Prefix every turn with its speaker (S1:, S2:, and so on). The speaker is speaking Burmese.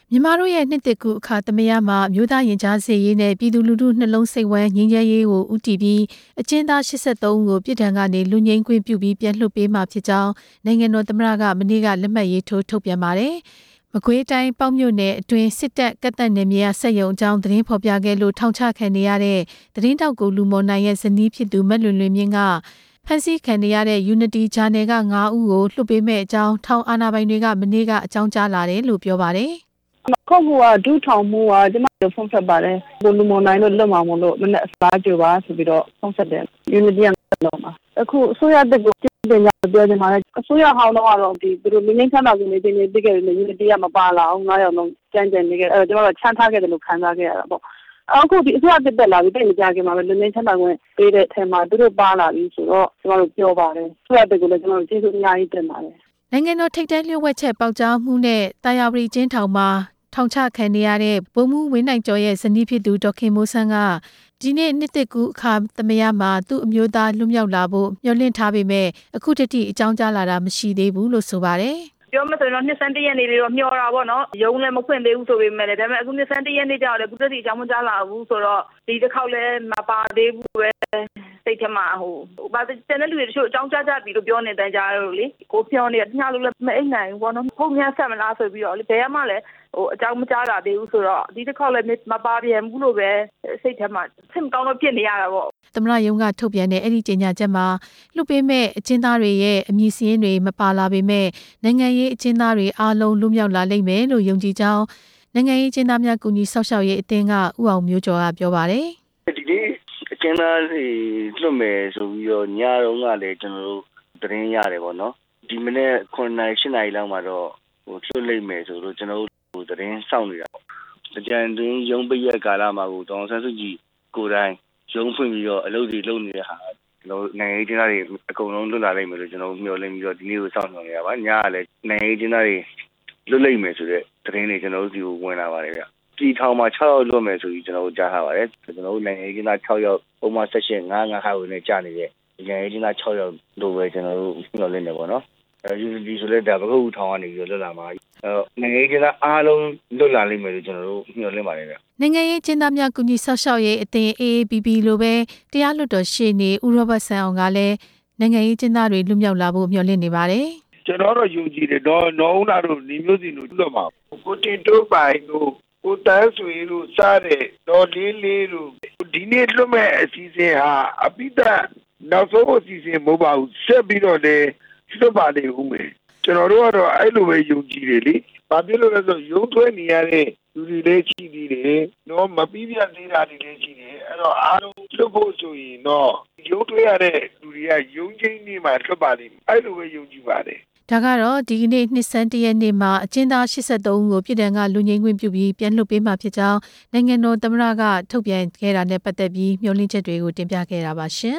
S1: မြန်မာတို့ရဲ့နှစ်သက်ကူအခါသမယမှာမြို့သားရင်ကြားစေရေးနဲ့ပြည်သူလူထုနှလုံးစိတ်ဝမ်းငြိမ်းချမ်းရေးကိုဦးတည်ပြီးအကျဉ်းသား83ဦးကိုပြည်ထံကနေလူငြိမ်းခွင့်ပြုပြီးပြန်လွှတ်ပေးမှာဖြစ်ကြောင်းနိုင်ငံတော်သမ္မတကမနေ့ကလက်မှတ်ရေးထိုးထုတ်ပြန်ပါတယ်။မကွေးတိုင်းပေါက်မြို့နယ်အတွင်းစစ်တပ်ကတပ်နယ်မြေဆက်ယုံအကြောင်းသတင်းဖော်ပြခဲ့လို့ထောင်ချခံနေရတဲ့သတင်းတောက်ကိုလူမော်နိုင်ရဲ့ဇနီးဖြစ်သူမက်လွင်လွင်မြင့်ကဖမ်းဆီးခံရတဲ့ Unity Channel က9ဦးကိုလွှတ်ပေးမဲ့အကြောင်းထောင်အာဏာပိုင်တွေကမနေ့ကအကြောင်းကြားလာတယ်လို့ပြောပါတယ်။
S2: ခုတ်မှုကဒုထောင်မှုကကျမတို့ဖုန်းဆက်ပါတယ်ကိုလူမွန်နိုင်လို့လွတ်မှာမလို့မနေ့အစားကြပါဆိုပြီးတော့ဖုန်းဆက်တယ် Unity ကတော့မှာအခုအစိုးရတက်ကိုပြင်ကြပြောချင်ပါတယ်အစိုးရဟောင်းတော့ဒီသူတို့မင်းချမ်းသာကိုနေနေပြီးခဲ့တယ် Unity ကမပါလာအောင်9ယောက်လုံးကြမ်းကြမ်းနေခဲ့အဲ့တော့ကျမတို့ချမ်းထားခဲ့တယ်လို့ခံစားခဲ့ရတာပေါ့အခုဒီအစိုးရတက်လာပြီးတိတ်မကြခင်မှာပဲလူငင်းချမ်းသာဝင်ပေးတဲ့အထက်မှာသူတို့ပါလာပြီးဆိုတော့ကျမတို့ပြောပါတယ်အစိုးရတက်ကိုလည်းကျမတို့ကျေးဇူးအများကြီးတင်ပါတယ်
S1: နိုင်ငံတော်ထိပ်တန်းလျှို့ဝှက်ချက်ပေါက်ကြားမှုနဲ့တာယာဝတီကျင်းထောင်မှာထောင်ချခံနေရတဲ့ဗိုလ်မှူးဝင်းနိုင်ကျော်ရဲ့ဇနီးဖြစ်သူဒေါက်ခင်မိုးဆန်းကဒီနေ့နှစ်သက်ကူအခါသမယမှာသူ့အမျိုးသားလွတ်မြောက်လာဖို့မျှော်လင့်ထားပေမဲ့အခုတတိအကြောင်းကြားလာတာမရှိသေးဘူးလို့ဆိုပါတယ်
S3: ပြောမဆိုတော့နှစ်ဆန်းတရက်နေ့လေးတော့မျှော်တာပေါ့နော်ရုံးလည်းမဖွင့်သေးဘူးဆိုပေမဲ့လည်းဒါပေမဲ့အခုနှစ်ဆန်းတရက်နေ့ကြောက်လည်းခုတတိအကြောင်းမကြားလာဘူးဆိုတော့ဒီတစ်ခေါက်လည်းမပါသေးဘူးပဲစိတ်ထဲမှာဘာတန်တဲ့လူတွေတချို့အကြောင်းကြားကြပြီလို့ပြောနေတဲ့အကြားလို့လေကိုပြောနေညလို့လည်းမအိမ်နိုင်ဘူးပေါ့နော်ဖုန်းများဆက်မလားဆိုပြီးတော့လေဘယ်မှလည်းအကြောင်းမကြားလာသေးဘူးဆိုတော့ဒီတစ်ခေါက်လည်းမပါပြန်ဘူးလို့ပဲစိတ်ထဲမှာဆင်ကောင်းတော့ဖြစ်နေရတာပေါ့
S1: သမ္မတရုံးကထုတ်ပြန်တဲ့အဲ့ဒီကြေညာချက်မှာလွှတ်ပေးမဲ့အကျဉ်းသားတွေရဲ့အမည်စာရင်းတွေမပါလာပေမဲ့နိုင်ငံရေးအကျဉ်းသားတွေအားလုံးလွတ်မြောက်လာလိမ့်မယ်လို့ယုံကြည်ကြောင်းနိုင်ငံရေးအကျဉ်းသားများကူညီဆောက်ရှောက်ရေးအသင်းကဦးအောင်မျိုးကျော်ကပြောပါတယ်
S4: ဒီနေ့အကျဉ်းသားတွေလွတ်မယ်ဆိုပြီးတော့ညတုန်းကလည်းကျွန်တော်တို့သတင်းရတယ်ပေါ့နော်ဒီမနေ့9 နာရီ10 နာရီလောက်မှာတော့လွတ်လိမ့်မယ်ဆိုတော့ကျွန်တော်တို့သတင်းစောင့်နေတာပေါ့အကြံတွင်ရုံးပိရက်ကာလမှာကိုတောင်ဆန်းစုကြည်ကိုယ်တိုင်ရုံးဖွင့်ပြီးတော့အလုပ်တွေလုပ်နေတဲ့ဟာကျွန်တော်နိုင်ငံရေးကျင်းသားတွေအကုန်လုံးလွတ်လာလိမ့်မယ်လို့ကျွန်တော်မျှော်လင့်ပြီးတော့ဒီနေ့ကိုစောင့်နေရပါညကလည်းနိုင်ငံရေးကျင်းသားတွေလွတ်လိမ့်မယ်ဆိုတဲ့သတင်းတွေကျွန်တော်တို့ဒီကိုဝင်လာပါတယ်ဗျပြည်ထောင်မှာ6ယောက်လွတ်မယ်ဆိုပြီးကျွန်တော်တို့ကြားထားပါတယ်ကျွန်တော်တို့နိုင်ငံရေးကျင်းသား6ယောက်ပုံမှန်ဆက်ရှင်9ခါဝင်နေကြနေတဲ့နိုင်ငံရေးကျင်းသား6ယောက်လိုပဲကျွန်တော်တို့မျှော်လင့်နေပါတော့Unity ဆိုလဲဒါပခုတ်ထောင်ကနေပြီးလွတ်လာမှာနိုင်ငံရေးကျင်းသားအားလုံးလွတ်လာလိမ့်မယ်လို့ကျွန်တော်တို့မျှော်လင့်ပါတယ်ဗျ
S1: နိုင်ငံရေးကျင်းသားများကူညီဆောက်ရှောက်ရေးအသင်း AAPP လိုပဲတရားလွှတ်တော်ရှေ့နေဦးရောဘတ်ဆန်အောင်ကလည်းနိုင်ငံရေးကျင်းသားတွေလွတ်မြောက်လာဖို့မျှော်လင့်နေပါတယ်
S5: ကျွန်တော်တို့ယုံကြည်တယ်နော်ဦးလာတို့ညီမျိုးစီတို့လွတ်မှာကိုတင်တိုးပိုင်တို့ကိုတန်းဆွေတို့စားတဲ့တော်လေးတို့ဒီနေ့လွတ်မဲ့အစီအစဉ်ဟာအပိဓာနောက်ဆုံးအစီအစဉ်မဟုတ်ပါဘူးဆက်ပြီးတော့လည်းလွတ်ပါလေဦးမယ်ကျွန်တော်တို့ကတော့အဲ့လိုပဲယုံကြည်တယ်လေဘာဖြစ်လို့လဲဆိုရုံးထွေးနေရတဲ့လူတွေလည်းရှိသေးတယ်နော်မပြီးပြတ်သေးတာတွေလည်းရှိတယ်အဲ့တော့အားလုံးလွတ်ဖို့ဆိုရင်တော့ရုံးထွေးရတဲ့လူတွေကယုံကြည်နေမှလွတ်ပါလိမ့်မယ်အဲ့လိုပဲယုံကြည်ပါတယ်
S1: ဒါကတော့ဒီကနေ့နှစ်ဆန်းတရက်နေ့မှာအကျဉ်းသား83ဦးကိုပြည်ထံကလူငြိမ်းခွင့်ပြုပြီးပြန်လွှတ်ပေးမှာဖြစ်ကြောင်းနိုင်ငံတော်သမ္မတကထုတ်ပြန်ခဲ့တာနဲ့ပတ်သက်ပြီးမျှော်လင့်ချက်တွေကိုတင်ပြခဲ့တာပါရှင်